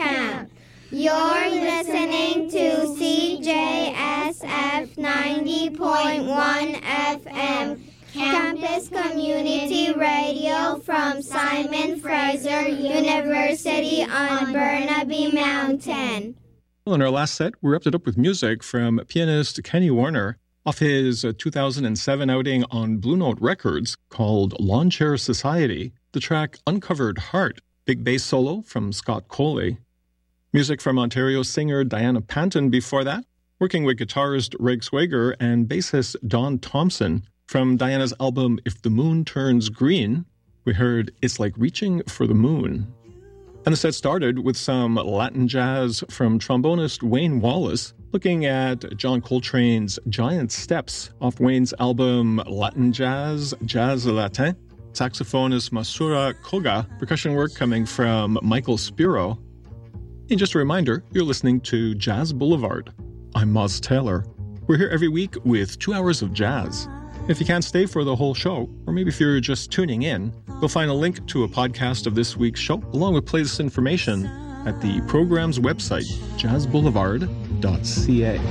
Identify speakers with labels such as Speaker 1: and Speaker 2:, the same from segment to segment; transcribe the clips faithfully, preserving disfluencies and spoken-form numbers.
Speaker 1: Camp. You're listening to C J S F ninety point one F M, Campus Community Radio from Simon Fraser University on Burnaby Mountain.
Speaker 2: Well, in our last set, we wrapped it up with music from pianist Kenny Warner off his uh, two thousand seven outing on Blue Note Records called Lawn Chair Society, the track Uncovered Heart, big bass solo from Scott Coley. Music from Ontario singer Diana Panton before that, working with guitarist Reg Swager and bassist Don Thompson. From Diana's album If the Moon Turns Green, we heard It's Like Reaching for the Moon. And the set started with some Latin jazz from trombonist Wayne Wallace, looking at John Coltrane's Giant Steps off Wayne's album Latin Jazz, Jazz Latin. Saxophonist Masura Koga, percussion work coming from Michael Spiro. And just a reminder, you're listening to Jazz Boulevard. I'm Moz Taylor. We're here every week with two hours of jazz. If you can't stay for the whole show, or maybe if you're just tuning in, you'll find a link to a podcast of this week's show, along with playlist information, at the program's website, jazz boulevard dot c a.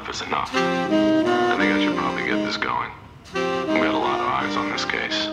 Speaker 3: enough is enough. I think I should probably get this going. We got a lot of eyes on this case.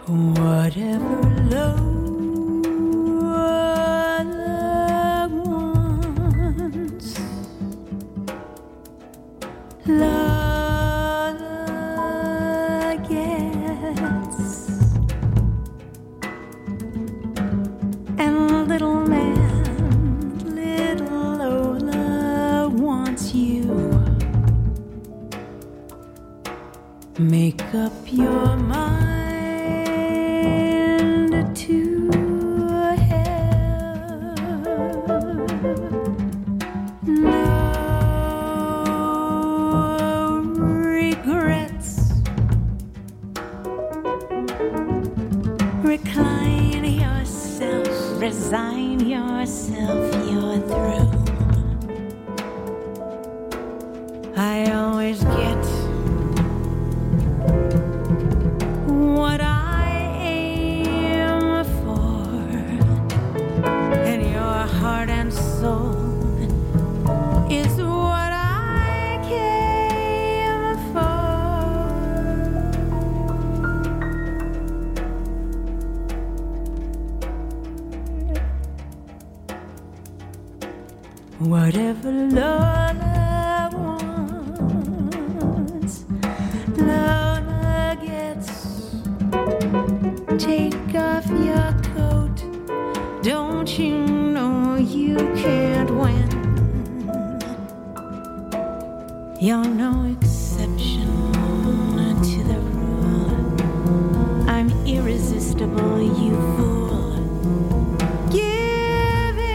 Speaker 4: Whatever love wants, love gets, and little man, little Lola wants you. Make up your mind to have no regrets. Recline yourself, resign yourself, you're through. I always get what I aim for, and your heart and soul is what I came for. Whatever Lola wants, Lola gets. Take off your coat. Don't you know you can't win? You're no exception to the rule. I'm irresistible, you fool. Give in.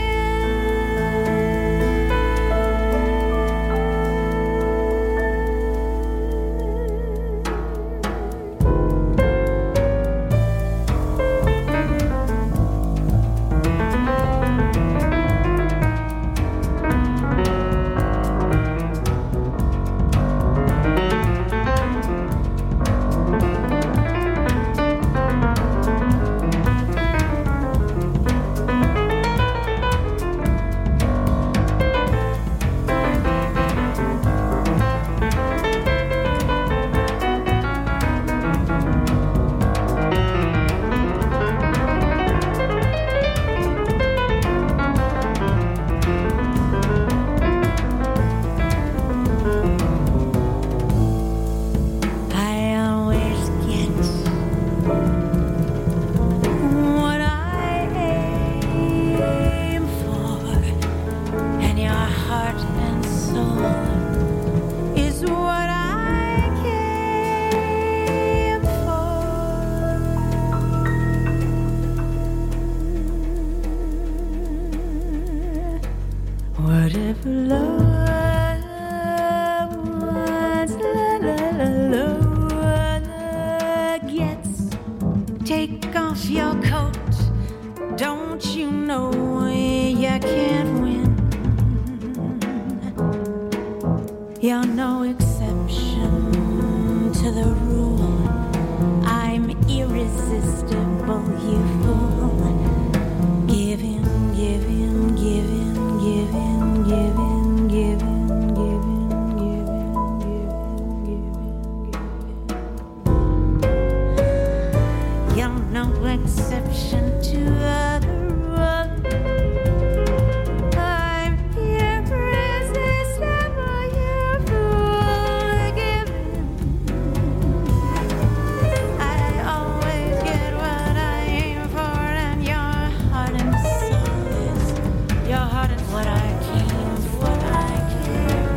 Speaker 4: Whatever love wants, Lola gets. Take off your coat. Don't you know you can't win? You're no exception to the rule. I'm irresistible, you fool. Give in, give in, give in, give in, give in, give in, give in, give in, give in, give in. You're no exception to the rule. I'm irresistible, you fool. Give in. I always get what I aim for, and your heart and soul is your heart is what I came for, what I came.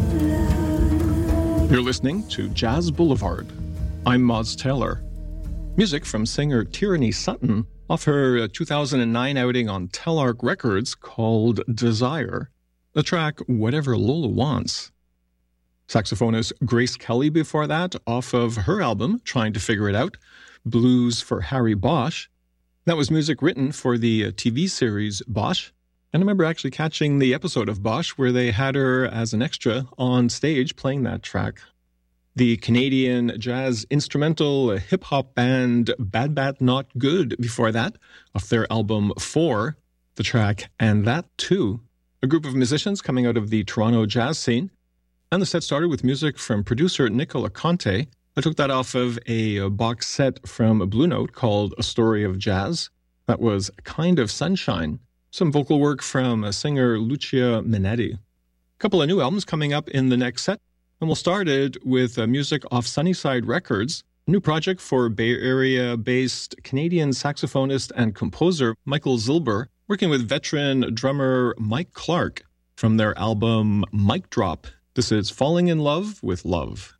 Speaker 2: You're listening to Jazz Boulevard. I'm Moz Taylor. Music from singer Tierney Sutton off her two thousand nine outing on Telarc Records called Desire, the track Whatever Lola Wants. Saxophonist Grace Kelly before that, off of her album Trying to Figure It Out, Blues for Harry Bosch. That was music written for the T V series Bosch. And I remember actually catching the episode of Bosch where they had her as an extra on stage playing that track. The Canadian jazz instrumental hip-hop band Bad Bat Not Good before that, off their album Four, the track And That Too, a group of musicians coming out of the Toronto jazz scene. And the set started with music from producer Nicola Conte. I took that off of a box set from Blue Note called A Story of Jazz. That was Kind of Sunshine. Some vocal work from singer Lucia Minetti. A couple of new albums coming up in the next set. And we'll start it with music off Sunnyside Records, a new project for Bay Area-based Canadian saxophonist and composer Michael Zilber, working with veteran drummer Mike Clark from their album Mic Drop. This is Falling in Love with Love.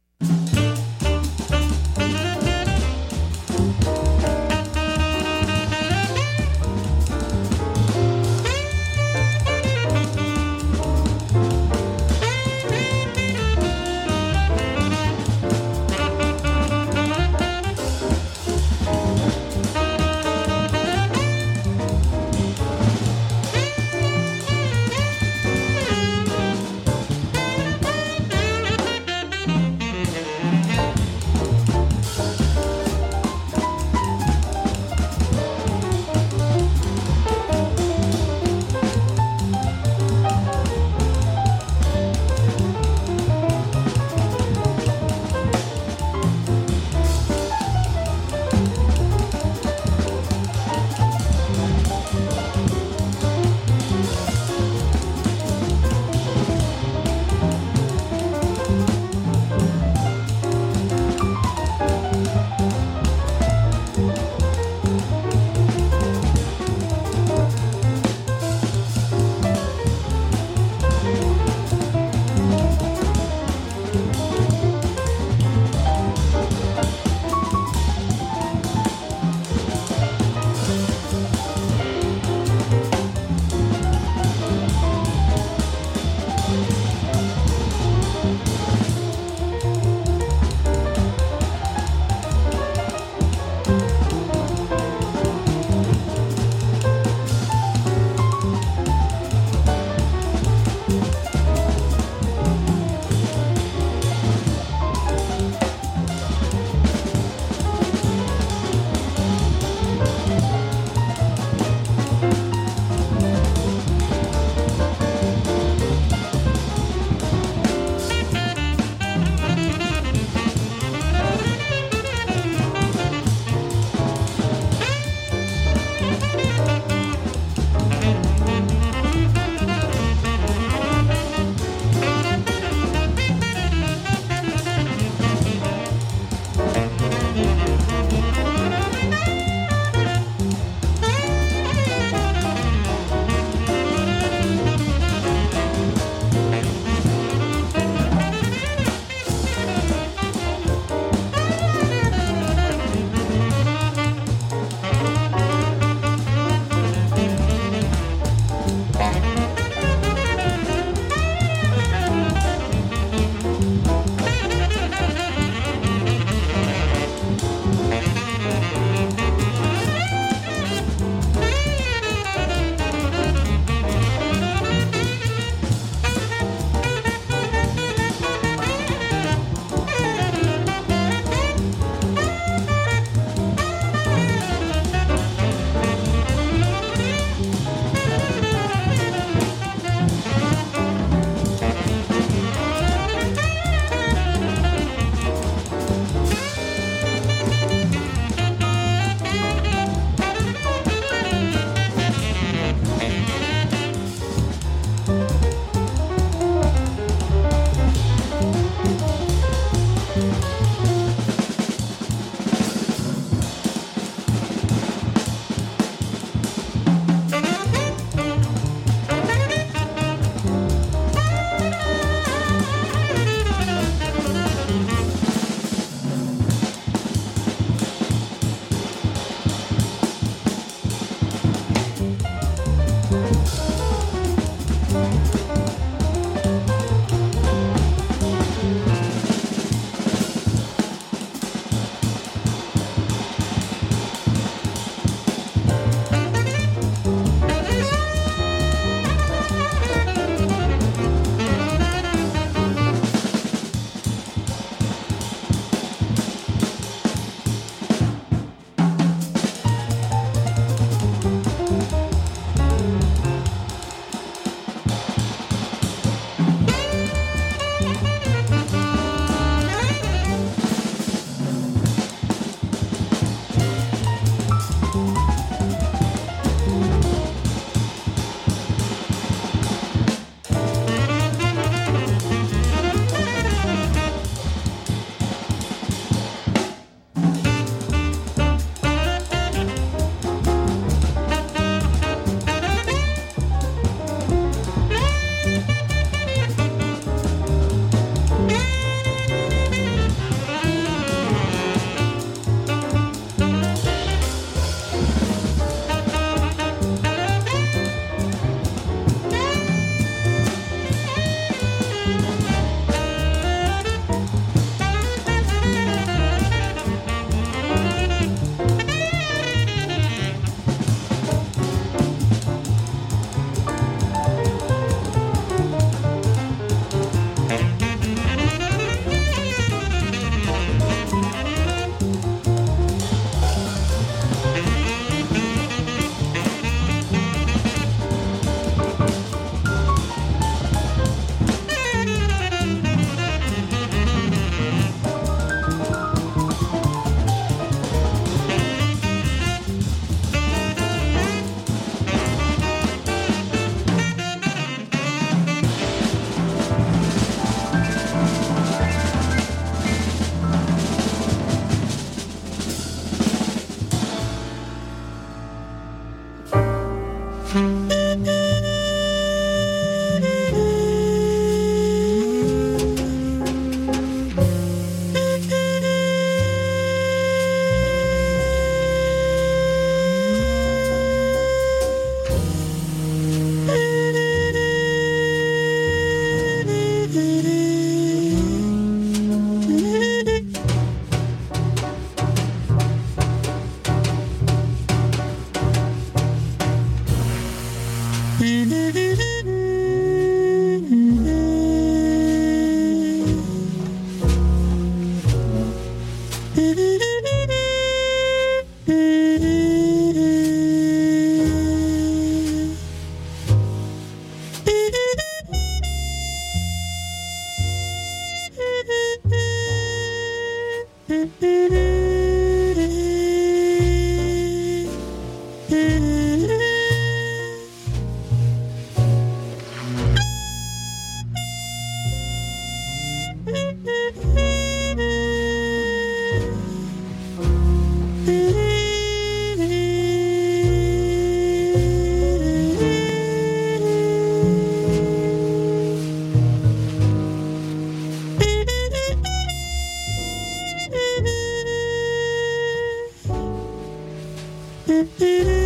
Speaker 5: Mm-hmm.